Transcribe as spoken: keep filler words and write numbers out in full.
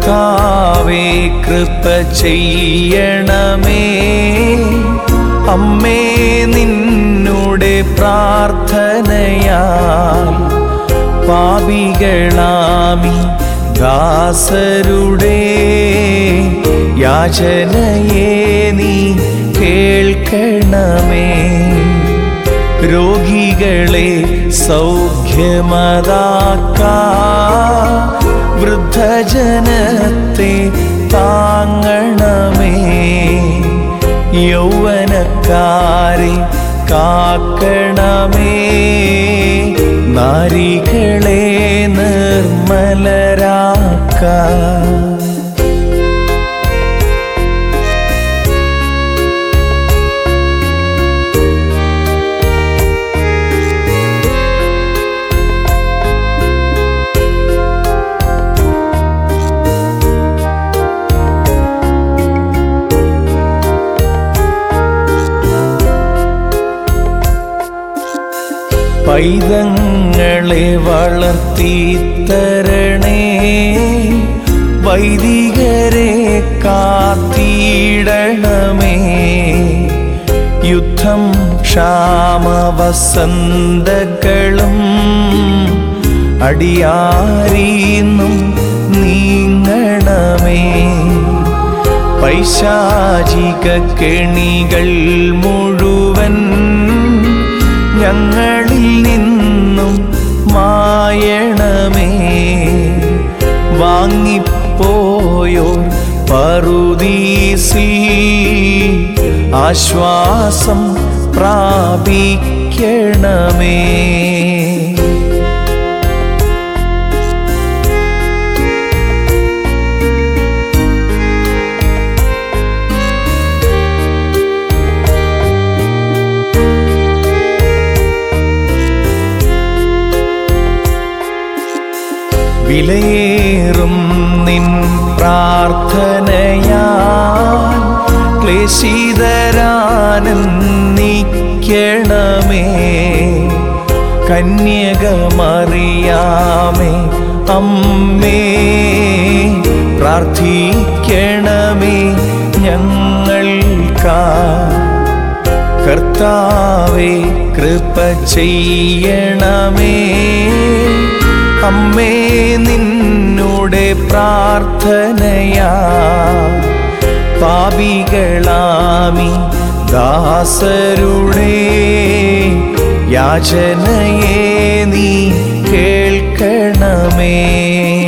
കർത്താവേ കൃപ ചെയ്യണമേ. അമ്മേ നിന്നുടെ പ്രാർത്ഥനയാൽ പാപികളാമി ദാസരുടെ യാചനയെ നീ കേൾക്കണമേ. രോഗികളെ സൗഖ്യമതാക്കാം, വൃദ്ധജനത്തെ താങ്ങണമേ. യൗവനക്കാരെ കാക്കണമേ, നാരികളെ നിർമ്മലരാക്കാം. പൈതങ്ങളെ വളർത്തിത്തരണേ, വൈദികരെ കാത്തിടണമേ. യുദ്ധം ക്ഷാമവസന്തകളും അടിയാരീന്നും നീങ്ങണമേ. പൈശാചിക കെണികൾ മുഴുവൻ ഞങ്ങളിൽ നിന്നും മായണമേ. വാങ്ങിപ്പോയോർ പറുദീസിൽ ആശ്വാസം പ്രാപിക്കണമേ. വിലയേറും നിൻ പ്രാർത്ഥനയാൽ ക്ലേശിതരാനന്ദിക്കണമേ. കന്യകമറിയാമേ അമ്മേ, പ്രാർത്ഥിക്കണമേ ഞങ്ങൾക്കായി. കർത്താവേ കൃപ ചെയ്യണമേ. അമ്മേ നിന്നുടെ പ്രാർത്ഥനയാ പാപികളാമി ദാസരുടെ യാചനയെ നീ കേൾക്കണമേ.